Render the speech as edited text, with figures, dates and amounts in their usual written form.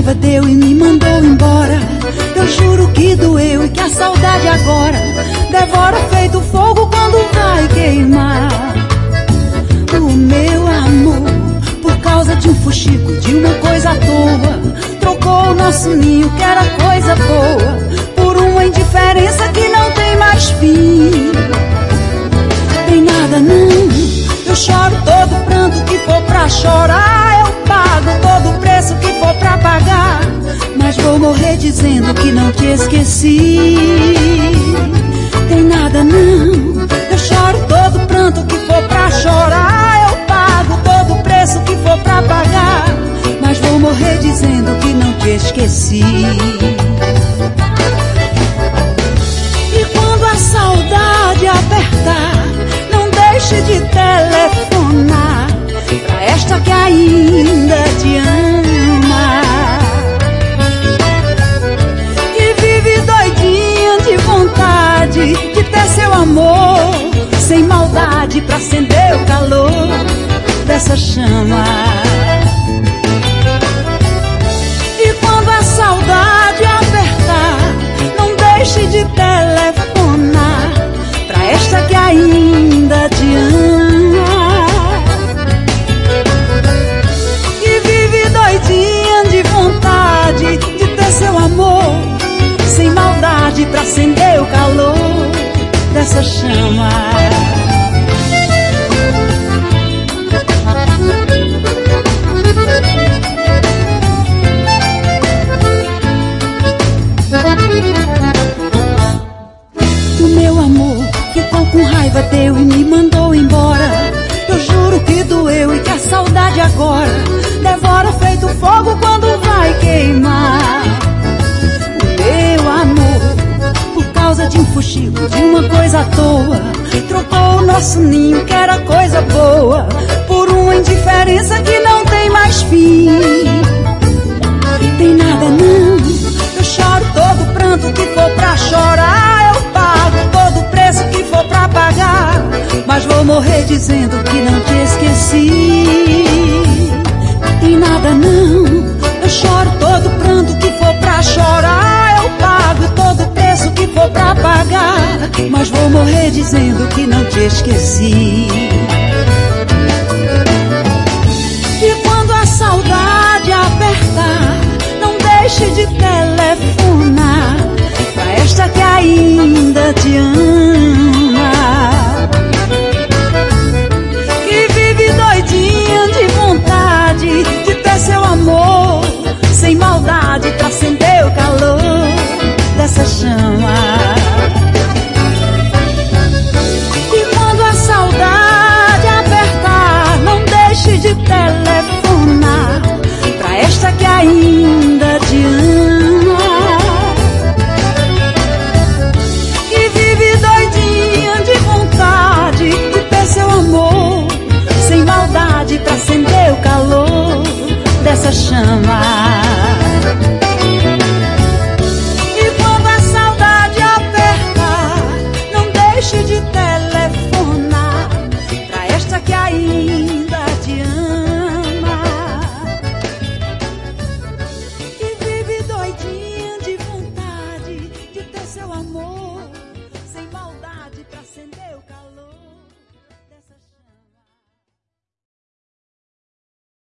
raiva deu e me mandou embora. Eu juro que doeu e que a saudade agora devora feito fogo quando vai queimar. O meu amor, por causa de um fuxico, de uma coisa à toa, trocou o nosso ninho que era coisa boa por uma indiferença que não tem mais fim. Tem nada não, eu choro todo pranto que for pra chorar, eu pago todo o preço que for pra pagar, mas vou morrer dizendo que não te esqueci. Tem nada não, eu choro todo pranto que for pra chorar, eu pago todo o preço que for pra pagar, mas vou morrer dizendo que não te esqueci. E quando a saudade apertar, não deixe de telefonar pra esta que ainda te ama, que vive doidinha de vontade de ter seu amor, sem maldade pra acender o calor dessa chama. E quando a saudade apertar, não deixe de telefonar pra esta que ainda te ama, que vive doidinha de vontade de ter seu amor, sem maldade pra acender o calor dessa chama. O meu amor ficou com raiva, deu e me mandou embora. Eu juro que doeu e que a saudade agora devora feito fogo quando vai queimar. O meu amor, por causa de um fuxico, de uma coisa à toa, trocou o nosso ninho que era coisa boa por uma indiferença que não tem mais fim. Tem nada não, eu choro todo pranto que for pra chorar, eu pago todo o preço que for pra pagar, mas vou morrer dizendo que não te esqueci. Tem nada não, eu choro todo pranto que for pra chorar, eu pago todo o preço que for pra pagar, mas vou morrer dizendo que não te esqueci. E quando a saudade apertar, não deixe de telefonar pra esta que ainda te ama, que vive doidinha de vontade de ter seu amor, sem maldade pra acender o calor dessa chama. E quando a saudade apertar, não deixe de telefonar pra esta que ainda